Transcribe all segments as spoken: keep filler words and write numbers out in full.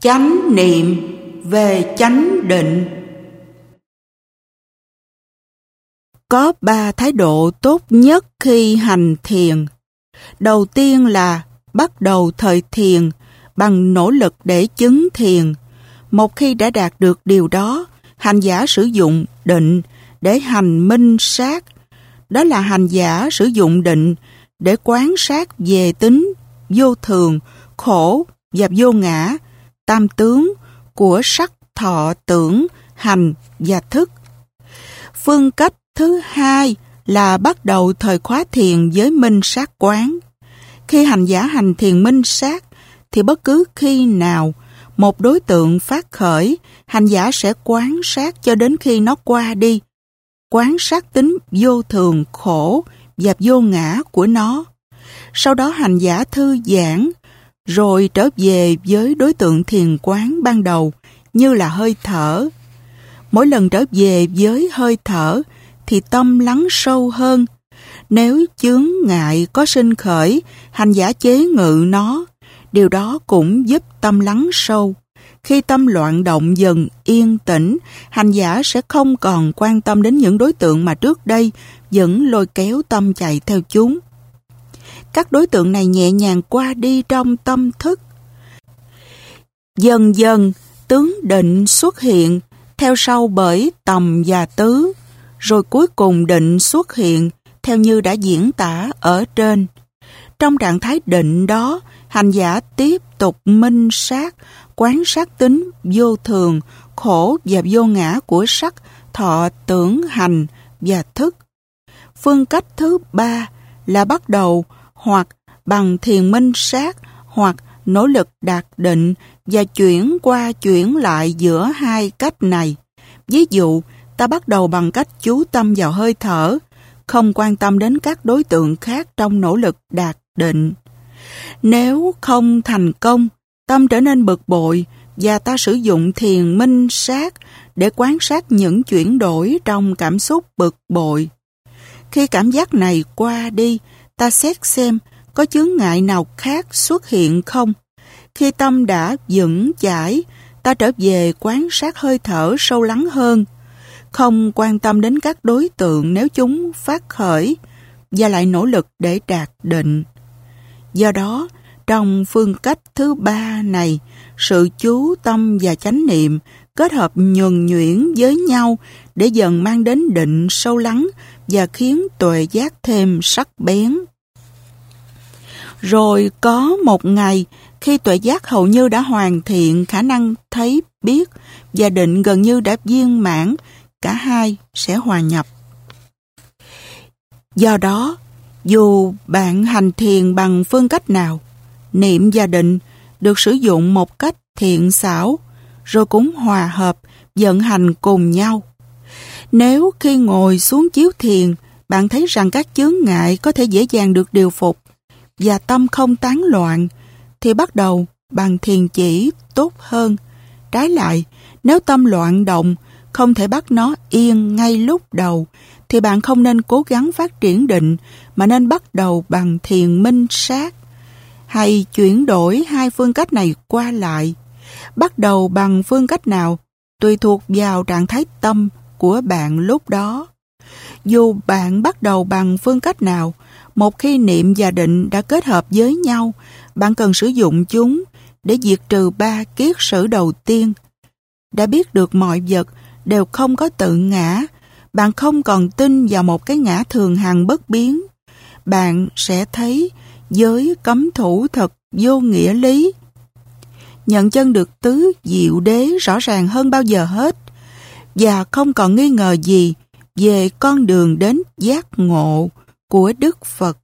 Chánh niệm về chánh định. Có ba thái độ tốt nhất khi hành thiền. Đầu tiên là bắt đầu thời thiền bằng nỗ lực để chứng thiền. Một khi đã đạt được điều đó, hành giả sử dụng định để hành minh sát. Đó là hành giả sử dụng định để quán sát về tính vô thường, khổ và vô ngã, tam tướng của sắc, thọ, tưởng, hành và thức. Phương cách thứ hai là bắt đầu thời khóa thiền với minh sát quán. Khi hành giả hành thiền minh sát, thì bất cứ khi nào một đối tượng phát khởi, hành giả sẽ quán sát cho đến khi nó qua đi. Quán sát tính vô thường, khổ và vô ngã của nó. Sau đó hành giả thư giãn, rồi trở về với đối tượng thiền quán ban đầu như là hơi thở. Mỗi lần trở về với hơi thở thì tâm lắng sâu hơn. Nếu chướng ngại có sinh khởi, hành giả chế ngự nó. Điều đó cũng giúp tâm lắng sâu. Khi tâm loạn động dần yên tĩnh, hành giả sẽ không còn quan tâm đến những đối tượng mà trước đây vẫn lôi kéo tâm chạy theo chúng. Các đối tượng này nhẹ nhàng qua đi trong tâm thức. Dần dần, tướng định xuất hiện, theo sau bởi tầm và tứ, rồi cuối cùng định xuất hiện, theo như đã diễn tả ở trên. Trong trạng thái định đó, hành giả tiếp tục minh sát, quán sát tính vô thường, khổ và vô ngã của sắc, thọ, tưởng, hành và thức. Phương cách thứ ba là bắt đầu hoặc bằng thiền minh sát hoặc nỗ lực đạt định và chuyển qua chuyển lại giữa hai cách này. Ví dụ, ta bắt đầu bằng cách chú tâm vào hơi thở, không quan tâm đến các đối tượng khác trong nỗ lực đạt định. Nếu không thành công, tâm trở nên bực bội và ta sử dụng thiền minh sát để quan sát những chuyển đổi trong cảm xúc bực bội. Khi cảm giác này qua đi, ta xét xem có chướng ngại nào khác xuất hiện không. Khi tâm đã vững chãi, ta trở về quan sát hơi thở sâu lắng hơn, không quan tâm đến các đối tượng nếu chúng phát khởi, và lại nỗ lực để đạt định. Do đó, trong phương cách thứ ba này, sự chú tâm và chánh niệm kết hợp nhuần nhuyễn với nhau để dần mang đến định sâu lắng và khiến tuệ giác thêm sắc bén. Rồi có một ngày, khi tuệ giác hầu như đã hoàn thiện khả năng thấy, biết và định gần như đã viên mãn, cả hai sẽ hòa nhập. Do đó, dù bạn hành thiền bằng phương cách nào, niệm và định được sử dụng một cách thiện xảo, rồi cũng hòa hợp, vận hành cùng nhau. Nếu khi ngồi xuống chiếu thiền, bạn thấy rằng các chướng ngại có thể dễ dàng được điều phục và tâm không tán loạn, thì bắt đầu bằng thiền chỉ tốt hơn. Trái lại, nếu tâm loạn động, không thể bắt nó yên ngay lúc đầu, thì bạn không nên cố gắng phát triển định, mà nên bắt đầu bằng thiền minh sát. Hay chuyển đổi hai phương cách này qua lại. Bắt đầu bằng phương cách nào tùy thuộc vào trạng thái tâm của bạn lúc đó. Dù bạn bắt đầu bằng phương cách nào, một khi niệm và định đã kết hợp với nhau, bạn cần sử dụng chúng để diệt trừ ba kiết sử đầu tiên. Đã biết được mọi vật đều không có tự ngã, bạn không còn tin vào một cái ngã thường hằng bất biến. Bạn sẽ thấy giới cấm thủ thật vô nghĩa lý. Nhận chân được tứ diệu đế rõ ràng hơn bao giờ hết, và không còn nghi ngờ gì về con đường đến giác ngộ của Đức Phật.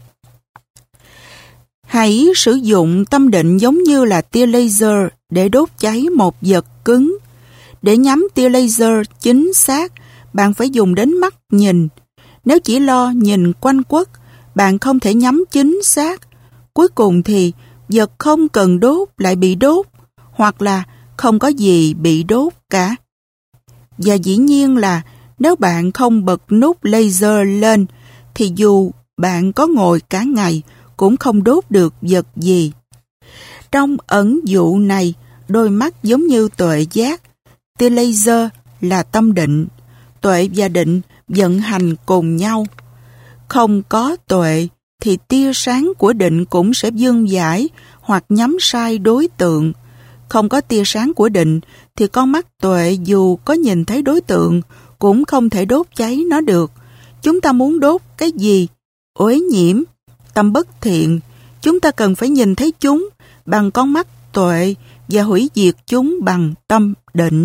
Hãy sử dụng tâm định giống như là tia laser để đốt cháy một vật cứng. Để nhắm tia laser chính xác, bạn phải dùng đến mắt nhìn. Nếu chỉ lo nhìn quanh quất, bạn không thể nhắm chính xác. Cuối cùng thì vật không cần đốt lại bị đốt, hoặc là không có gì bị đốt cả. Và dĩ nhiên là nếu bạn không bật nút laser lên, thì dù bạn có ngồi cả ngày cũng không đốt được vật gì. Trong ẩn dụ này, đôi mắt giống như tuệ giác, tia laser là tâm định, tuệ và định vận hành cùng nhau. Không có tuệ thì tia sáng của định cũng sẽ dương dải hoặc nhắm sai đối tượng. Không có tia sáng của định thì con mắt tuệ dù có nhìn thấy đối tượng cũng không thể đốt cháy nó được. Chúng ta muốn đốt cái gì? Uế nhiễm, tâm bất thiện. Chúng ta cần phải nhìn thấy chúng bằng con mắt tuệ và hủy diệt chúng bằng tâm định.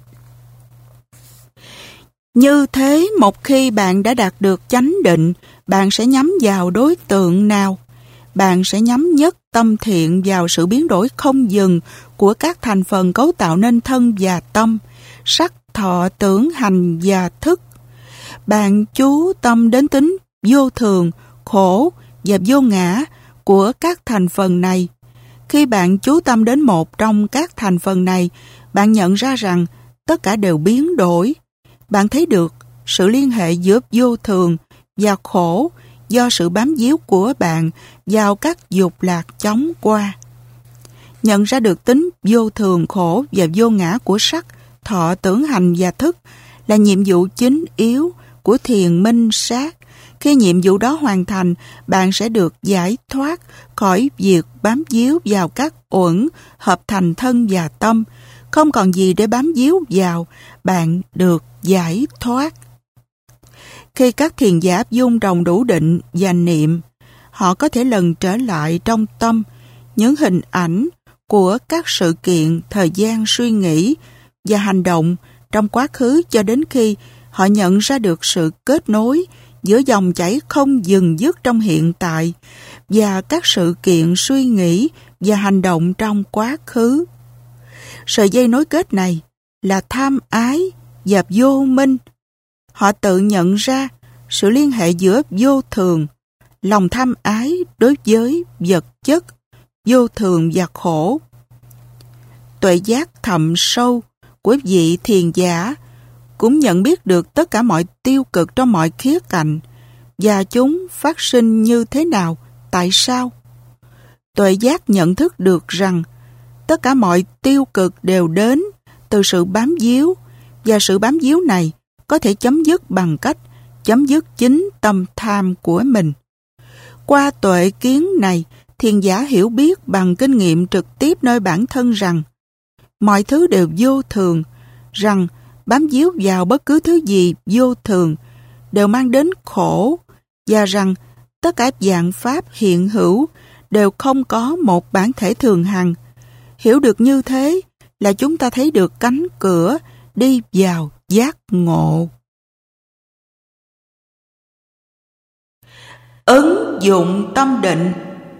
Như thế, một khi bạn đã đạt được chánh định, bạn sẽ nhắm vào đối tượng nào? Bạn sẽ nhắm nhất tâm thiện vào sự biến đổi không dừng của các thành phần cấu tạo nên thân và tâm, sắc, thọ, tưởng, hành và thức. Bạn chú tâm đến tính vô thường, khổ và vô ngã của các thành phần này. Khi bạn chú tâm đến một trong các thành phần này, bạn nhận ra rằng tất cả đều biến đổi. Bạn thấy được sự liên hệ giữa vô thường và khổ do sự bám víu của bạn vào các dục lạc chóng qua. Nhận ra được tính vô thường, khổ và vô ngã của sắc, thọ, tưởng, hành và thức là nhiệm vụ chính yếu của thiền minh sát. Khi nhiệm vụ đó hoàn thành, bạn sẽ được giải thoát khỏi việc bám víu vào các uẩn hợp thành thân và tâm. Không còn gì để bám víu vào, bạn được giải thoát. Khi các thiền giả áp dụng đồng đủ định và niệm, họ có thể lần trở lại trong tâm những hình ảnh của các sự kiện, thời gian, suy nghĩ và hành động trong quá khứ cho đến khi họ nhận ra được sự kết nối giữa dòng chảy không dừng dứt trong hiện tại và các sự kiện, suy nghĩ và hành động trong quá khứ. Sợi dây nối kết này là tham ái và vô minh. Họ tự nhận ra sự liên hệ giữa vô thường, lòng tham ái đối với vật chất, vô thường và khổ. Tuệ giác thậm sâu của vị thiền giả cũng nhận biết được tất cả mọi tiêu cực trong mọi khía cạnh và chúng phát sinh như thế nào, tại sao. Tuệ giác nhận thức được rằng tất cả mọi tiêu cực đều đến từ sự bám víu và sự bám víu này có thể chấm dứt bằng cách chấm dứt chính tâm tham của mình. Qua tuệ kiến này, thiền giả hiểu biết bằng kinh nghiệm trực tiếp nơi bản thân rằng mọi thứ đều vô thường, rằng bám víu vào bất cứ thứ gì vô thường đều mang đến khổ và rằng tất cả dạng pháp hiện hữu đều không có một bản thể thường hằng. Hiểu được như thế là chúng ta thấy được cánh cửa đi vào giác ngộ. Ứng dụng tâm định.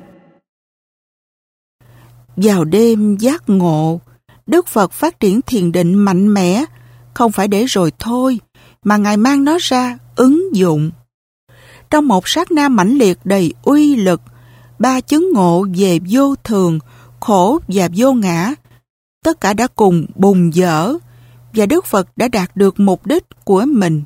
Vào đêm giác ngộ, Đức Phật phát triển thiền định mạnh mẽ, không phải để rồi thôi, mà Ngài mang nó ra ứng dụng. Trong một sát na mãnh liệt đầy uy lực, ba chứng ngộ về vô thường, khổ và vô ngã, tất cả đã cùng bùng dở, và Đức Phật đã đạt được mục đích của mình.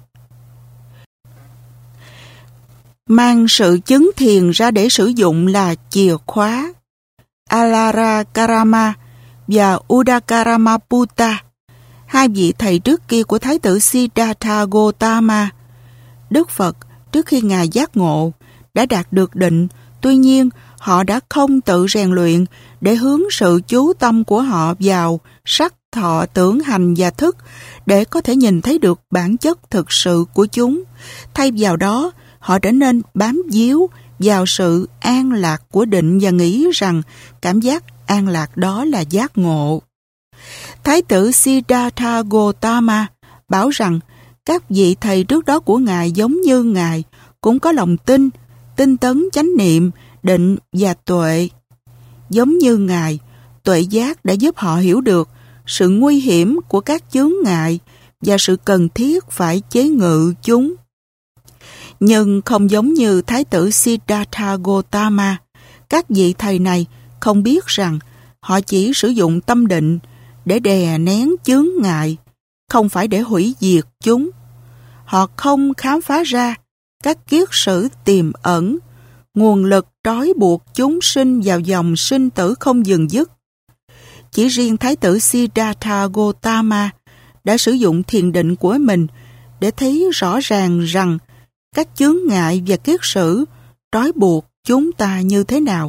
Mang sự chứng thiền ra để sử dụng là chìa khóa. Alara Karama và Udakaramaputa, hai vị thầy trước kia của Thái tử Siddhartha Gautama. Đức Phật, trước khi Ngài giác ngộ, đã đạt được định, tuy nhiên họ đã không tự rèn luyện để hướng sự chú tâm của họ vào sắc, thọ, tưởng, hành và thức để có thể nhìn thấy được bản chất thực sự của chúng. Thay vào đó, họ trở nên bám víu vào sự an lạc của định và nghĩ rằng cảm giác an lạc đó là giác ngộ. Thái tử Siddhartha Gautama bảo rằng các vị thầy trước đó của Ngài giống như Ngài cũng có lòng tin, tinh tấn chánh niệm, định và tuệ. Giống như Ngài, tuệ giác đã giúp họ hiểu được sự nguy hiểm của các chướng ngại và sự cần thiết phải chế ngự chúng. Nhưng không giống như Thái tử Siddhartha Gautama, các vị thầy này không biết rằng họ chỉ sử dụng tâm định để đè nén chướng ngại, không phải để hủy diệt chúng. Họ không khám phá ra các kiết sử tiềm ẩn, nguồn lực trói buộc chúng sinh vào dòng sinh tử không dừng dứt. chỉ riêng Thái tử Siddhartha Gautama đã sử dụng thiền định của mình để thấy rõ ràng rằng các chướng ngại và kiết sử trói buộc chúng ta như thế nào.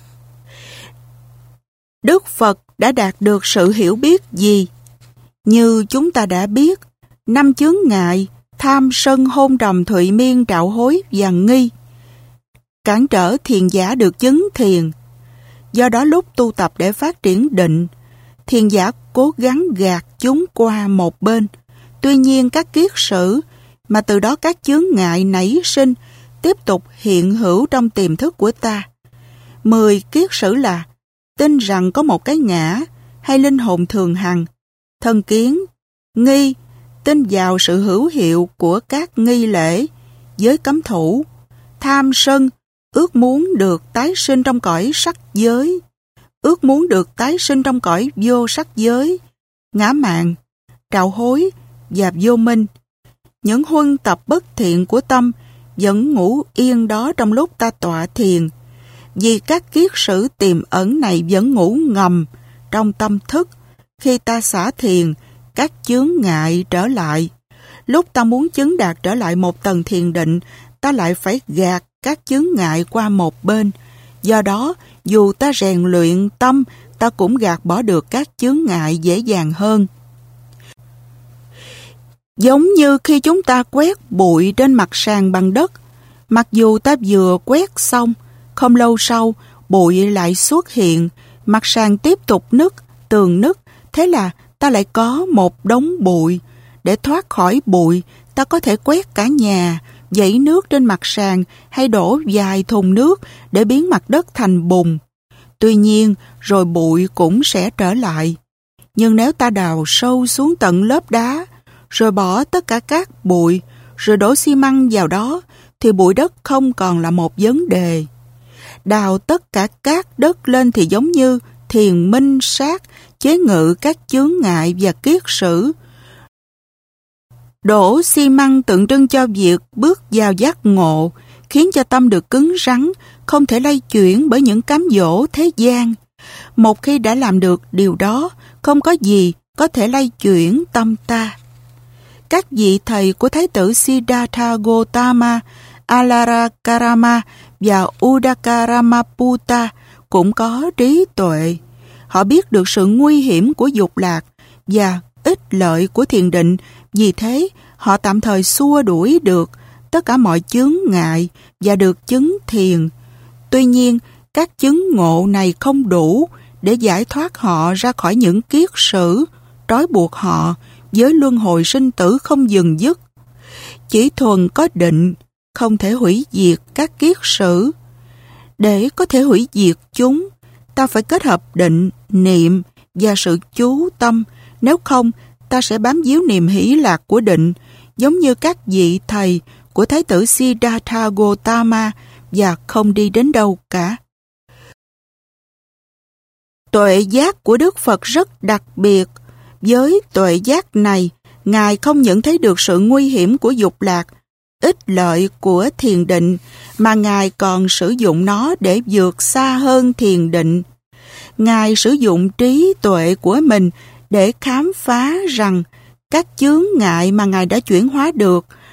Đức Phật đã đạt được sự hiểu biết gì? Như chúng ta đã biết, năm chướng ngại, tham sân hôn trầm thụy miên trạo hối và nghi, cản trở thiền giả được chứng thiền. Do đó lúc tu tập để phát triển định, thiền giả cố gắng gạt chúng qua một bên. Tuy nhiên các kiết sử mà từ đó các chướng ngại nảy sinh tiếp tục hiện hữu trong tiềm thức của ta. Mười kiết sử là tin rằng có một cái ngã hay linh hồn thường hằng, thân kiến, nghi, tin vào sự hữu hiệu của các nghi lễ, giới cấm thủ, tham sân, ước muốn được tái sinh trong cõi sắc giới, ước muốn được tái sinh trong cõi vô sắc giới, ngã mạn, trạo hối và vô minh. Những huân tập bất thiện của tâm vẫn ngủ yên đó trong lúc ta tọa thiền, vì các kiết sử tiềm ẩn này vẫn ngủ ngầm trong tâm thức. Khi ta xả thiền, các chướng ngại trở lại. Lúc ta muốn chứng đạt trở lại một tầng thiền định, ta lại phải gạt các chướng ngại qua một bên. Do đó, dù ta rèn luyện tâm, ta cũng gạt bỏ được các chướng ngại dễ dàng hơn. Giống như khi chúng ta quét bụi trên mặt sàn bằng đất, mặc dù ta vừa quét xong, không lâu sau, bụi lại xuất hiện, mặt sàn tiếp tục nứt, tường nứt, thế là ta lại có một đống bụi. Để thoát khỏi bụi, ta có thể quét cả nhà, dãy nước trên mặt sàn hay đổ vài thùng nước để biến mặt đất thành bùn. Tuy nhiên, rồi bụi cũng sẽ trở lại. Nhưng nếu ta đào sâu xuống tận lớp đá, rồi bỏ tất cả các bụi, rồi đổ xi măng vào đó, thì bụi đất không còn là một vấn đề. Đào tất cả cát đất lên thì giống như thiền minh sát, chế ngự các chướng ngại và kiết sử. Đổ xi măng tượng trưng cho việc bước vào giác ngộ, khiến cho tâm được cứng rắn, không thể lay chuyển bởi những cám dỗ thế gian. Một khi đã làm được điều đó, không có gì có thể lay chuyển tâm ta. Các vị thầy của Thái tử Siddhartha Gautama, Alarakarama và Udakaramaputta cũng có trí tuệ. Họ biết được sự nguy hiểm của dục lạc và ích lợi của thiền định, vì thế họ tạm thời xua đuổi được tất cả mọi chướng ngại và được chứng thiền. Tuy nhiên, các chứng ngộ này không đủ để giải thoát họ ra khỏi những kiết sử, trói buộc họ với luân hồi sinh tử không dừng dứt. Chỉ thuần có định, không thể hủy diệt các kiết sử. Để có thể hủy diệt chúng, ta phải kết hợp định, niệm và sự chú tâm. Nếu không, ta sẽ bám víu niềm hỷ lạc của định, giống như các vị thầy của Thái tử Siddhartha Gautama, và không đi đến đâu cả. Tuệ giác của Đức Phật rất đặc biệt. Với tuệ giác này, Ngài không nhận thấy được sự nguy hiểm của dục lạc, ích lợi của thiền định, mà Ngài còn sử dụng nó để vượt xa hơn thiền định. Ngài sử dụng trí tuệ của mình để khám phá rằng các chướng ngại mà Ngài đã chuyển hóa được